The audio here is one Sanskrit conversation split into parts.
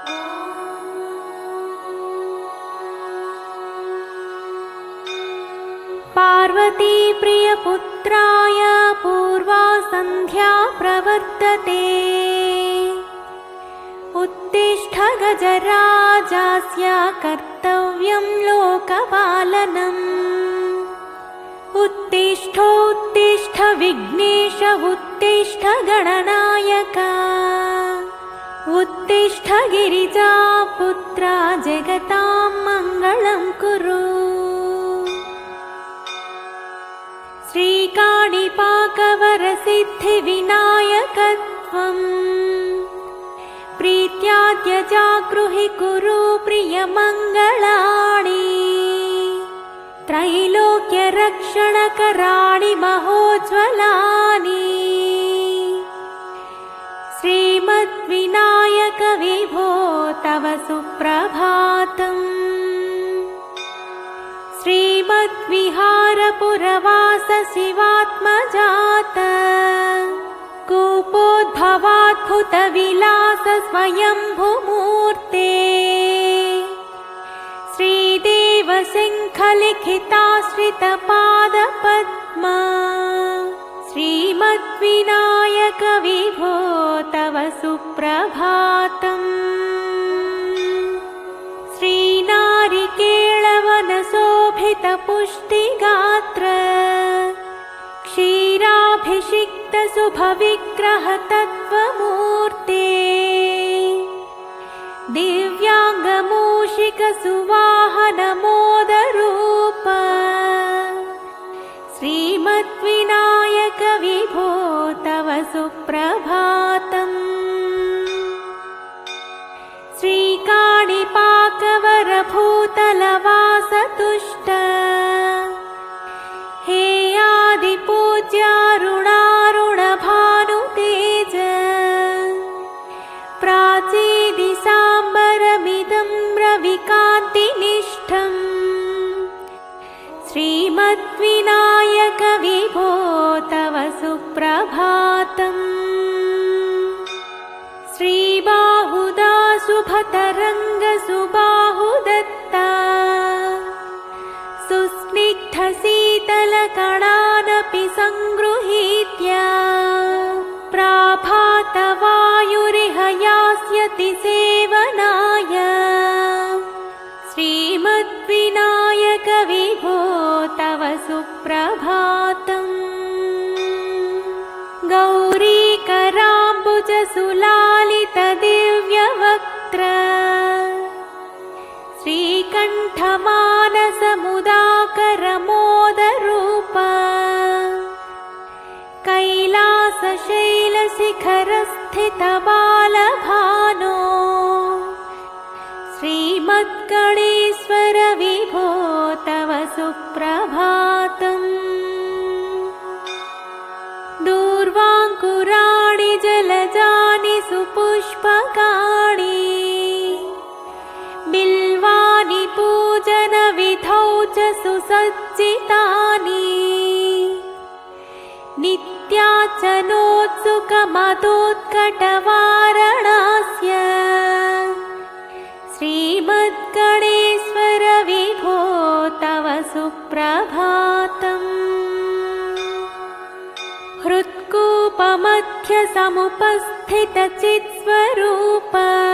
पार्वती प्रियपुत्राय पूर्वा सन्ध्या प्रवर्तते। उत्तिष्ठ गजराजास्य कर्तव्यं लोकपालनम्। उत्तिष्ठोत्तिष्ठ विघ्नेश उत्तिष्ठ गणनायक। उत्तिष्ठ गिरिजापुत्रा जगतां मङ्गलं कुरु। श्रीकाणिपाकवरसिद्धिविनायकत्वम् प्रीत्याद्य जागृहि कुरु प्रियमङ्गलानि। त्रैलोक्यरक्षणकराणि महोज्ज्वलानि। श्रीमद्विनायक विभो तव सुप्रभातम्। श्रीमद्विहारपुरवास शिवात्मजात कूपोद्भवाद्भुतविलास स्वयंभूमूर्ते। श्रीदेवशङ्खलिखिताश्रितपादपद्मा श्रीमद्विनायक विभो तव सुप्रभातम्। श्रीनारिकेळवनशोभितपुष्टिगात्र क्षीराभिषिक्तशुभविग्रह तत्त्वमूर्ते। दिव्याङ्गमूषिकसुवाहनमोदरूप श्रीमद्विनायक विभो तव सुप्रभातम्। श्रीकाणिपाकवरभूतलवासतुष्ट हेयादिपूज्यारुणारुणभानुतेज प्राचीदिशाम्बरमिदं रविकान्तिनिष्ठम्। श्रीमद्विनायक विभो तव सुप्रभातम्। श्रीबाहुदा शुभतरङ्ग सुबाहुदत्ता सुस्निग्धशीतलकणानपि सङ्गृहीत्य प्राभातवायुरिह यास्यति सेवनाय। श्रीमद्विनायक विभो तव सुप्रभातम्। गौरीकराम्बुजसुलालितदिव्यवक्त्र श्रीकण्ठमानसमुदाकरमोदरूप कैलासशैलशिखरस्थितबालभानो श्रीमद्गणेश्वर विभो तव सुप्रभातम्। दूर्वाङ्कुराणि जलजानि सुपुष्पकाणि बिल्वानि पूजनविधौ च सुसज्जितानि। नित्याचनोत्सुकमदोत्कटवारणास्य श्रीमद्गणेश्वर विभो तव सुप्रभातम्। हृत्कूपमध्यसमुपस्थितचित्स्वरूप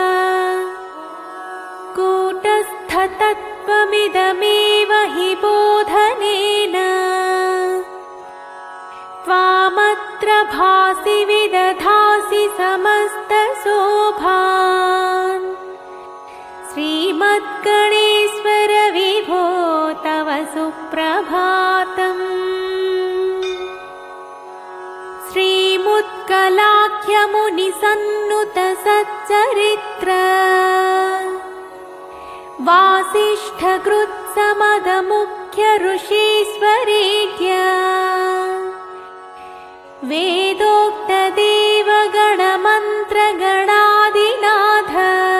कूटस्थतत्त्वमिदमेव हि बोधनेन त्वामत्र भासि विदधासि समस्तशोभान्। श्रीमद्गणेश्वर विभो तव सुप्रभातम्। श्रीमुत्कलाख्यमुनिसन्नुत सच्चरित्र वासिष्ठकृत्समदमुख्य ऋषीश्वरेत्य वेदोक्तदेवगणमन्त्रगणादिनाथ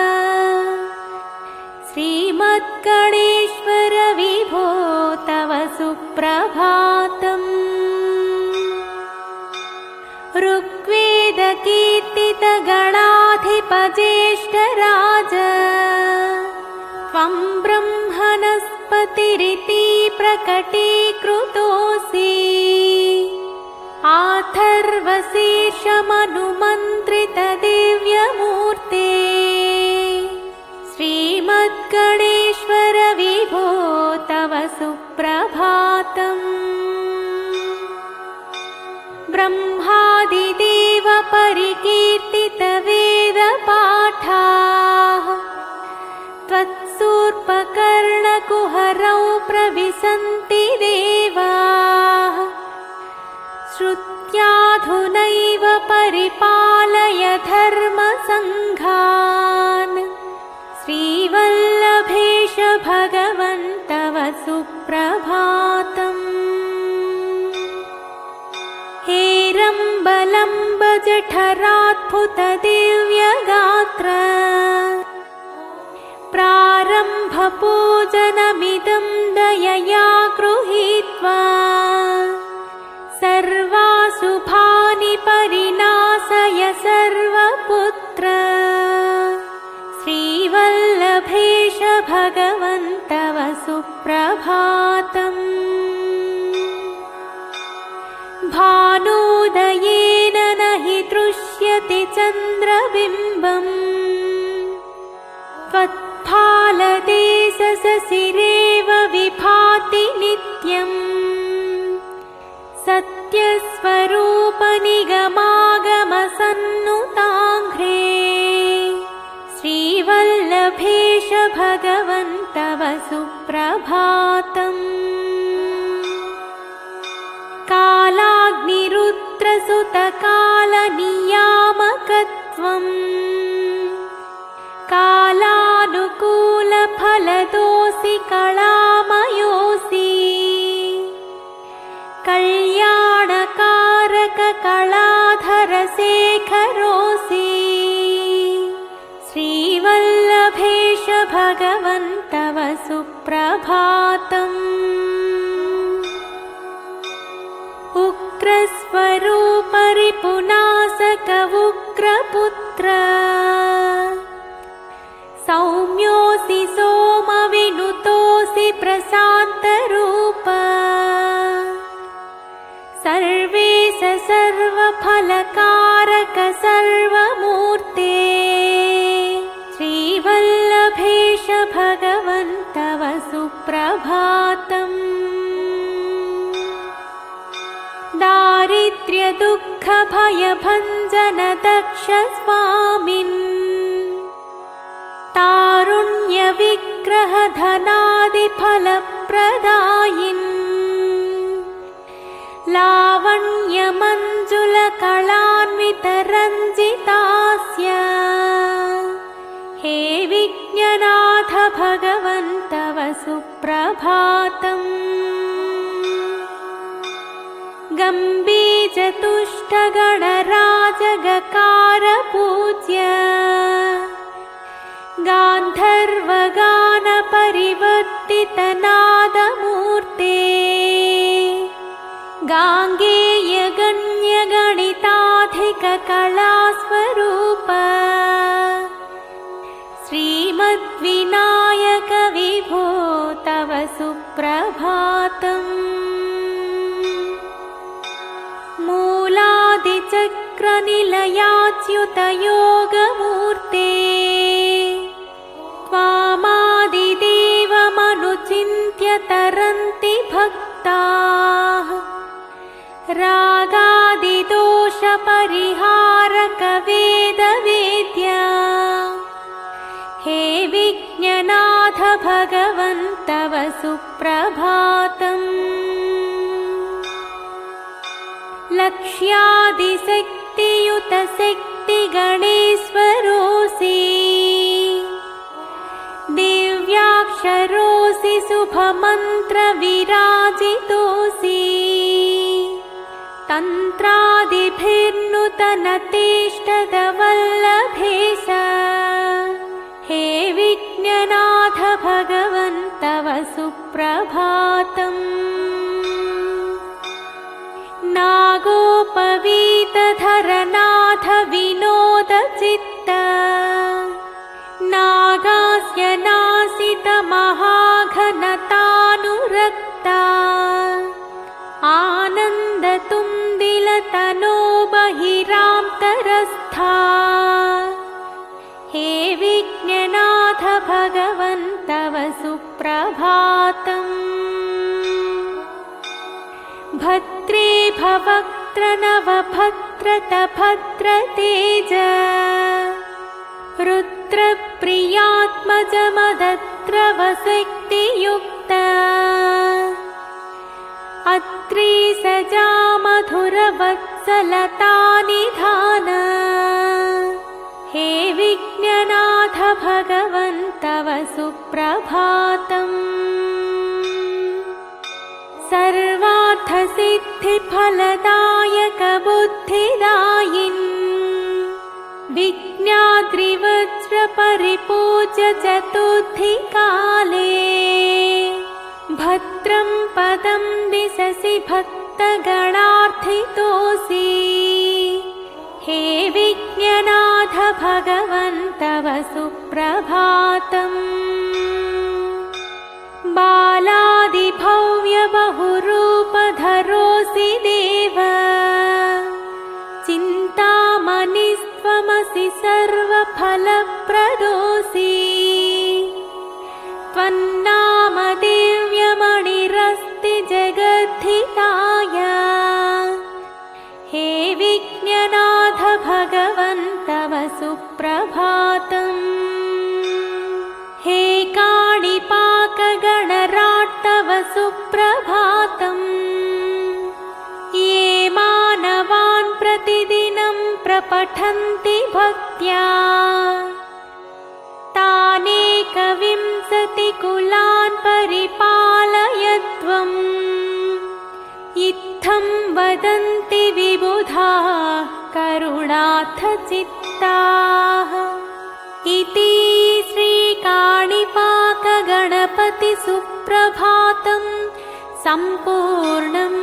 श्रीमद्गणेश्वर विभो तव सुप्रभातम्। ऋग्वेदकीर्तितगणाधिपज्येष्ठराज त्वं ब्रह्मणस्पतिरिति प्रकटीकृतोऽसि आथर्वशीर्षमनुमन्त्रितदिव्यमूर्ते श्रीमद्गणेश्वर विभो तव सुप्रभातम्। ब्रह्मादिदेव परिकीर्तितवेदपाठाः त्वत्सूर्पकर्णकुहरौ प्रविशन्ति देवाः श्रुत्याधुनैव परिपालय धर्मसङ्घान् श्रीवल्लभेश भगवन् तव सुप्रभातम्। हेरम्बलम्ब जठराद्भुतदिव्यगात्र प्रारम्भपूजनमिदं दयया गृहीत्वा सर्वाशुभानि परिनाशय सर्वपुत्र श्रीवल्लभेश भगवन् तव सुप्रभातम्। भानोदयेन न हि दृश्यते चन्द्रबिम्बम् त्वत्फालदेशशिरेव विभाति नित्यम् सत्यस्वरूपनिगमागमसन्नुताङ्घ्रे श्रीवल्लभेश भगवन् तव सुप्रभातम्। कालाग्निरुद्रसुतकालनियामकत्वम् कालानुकूलफलदोऽसि कलामयोऽसि कल्याणकारक कलाधरशेखरोऽसि श्रीवल्लभेश भगवन् तव सुप्रभातम्। उग्रस्वरूपरिपुनाशक उग्रपुत्र सौम्योऽसि सोमविनुतोऽसि प्रशान्तरूप सर्वेश सर्वफलकारक सर्वमूर्ते श्रीवल्लभेश भगवन् तव सुप्रभातम्। दारिद्र्यदुःखभयभञ्जन दक्ष स्वामिन् तारुण्यविग्रह धनादिफलप्रदायिन् लावण्यमञ्जुलकलान्वितरञ्जितास्य हे विज्ञनाथ भगवन् तव सुप्रभातम्। गम्भीरतुष्टगणराजगकार पूज्य गान्धर्वगानपरिवर्तितनादमूर्ते गाङ्गेयगण्यगणिताधिककलास्वरूप श्रीमद्विनायक विभो तव सुप्रभातम्। मूलादिचक्रनिलयाच्युतयोगमूर्ते त्वामादिदेवमनुचिन्त्य तरन्ति भक्ताः रागादिदोषपरिहारक वेदवेद्या हे विज्ञनाथ भगवन् तव सुप्रभातम्। लक्ष्यादिशक्तियुतशक्तिगणेश्वरोऽसि दिव्याक्षरोऽसि शुभमन्त्रविराजितोऽसि तन्त्रादिभिर्नुतनतेष्टदवल्लभेश हे विज्ञनाथ भगवन् तव सुप्रभातम्। नागोपवीतधरनाथ विनोदचित्त नागास्य नासित सुग्रीभवक्त्र नवभद्रतभद्रतेज रुद्रप्रियात्मजमदत्रवशक्तियुक्ता अत्रि सजामधुरवत्सलतानिधान हे विघ्ननाथ भगवन् तव सुप्रभातम् सर्वार्थसिद्धिफलदायक बुद्धिदायिन् विज्ञाद्रिवज्रपरिपूज्य चतुर्थिकाले भद्रं पदं दिशसि भक्तगणार्थितोऽसि हे विघ्ननाथ भगवन् तव सुप्रभातम् बालादिभव्यबहुरूपधरोऽसि देव चिन्तामणिस्त्वमसि सर्वफलप्रदोऽसि त्वन्नाम दिव्यमणिरस्ति जगद्धिताय हे विघ्ननाथ भगवन् तव सुप्रभातम् हे काणिपाकगणराट् तव सुप्रभातम् ये मानवान् प्रतिदिनं प्रपठन्ति भक्त्या तानेकविंशतिकुलान् परिपालय त्वम् इत्थं वदन्ति विबुधाः करुणार्थचित्ताः इति श्रीकाणिपाकगणपतिसुप्रभातं सम्पूर्णम्।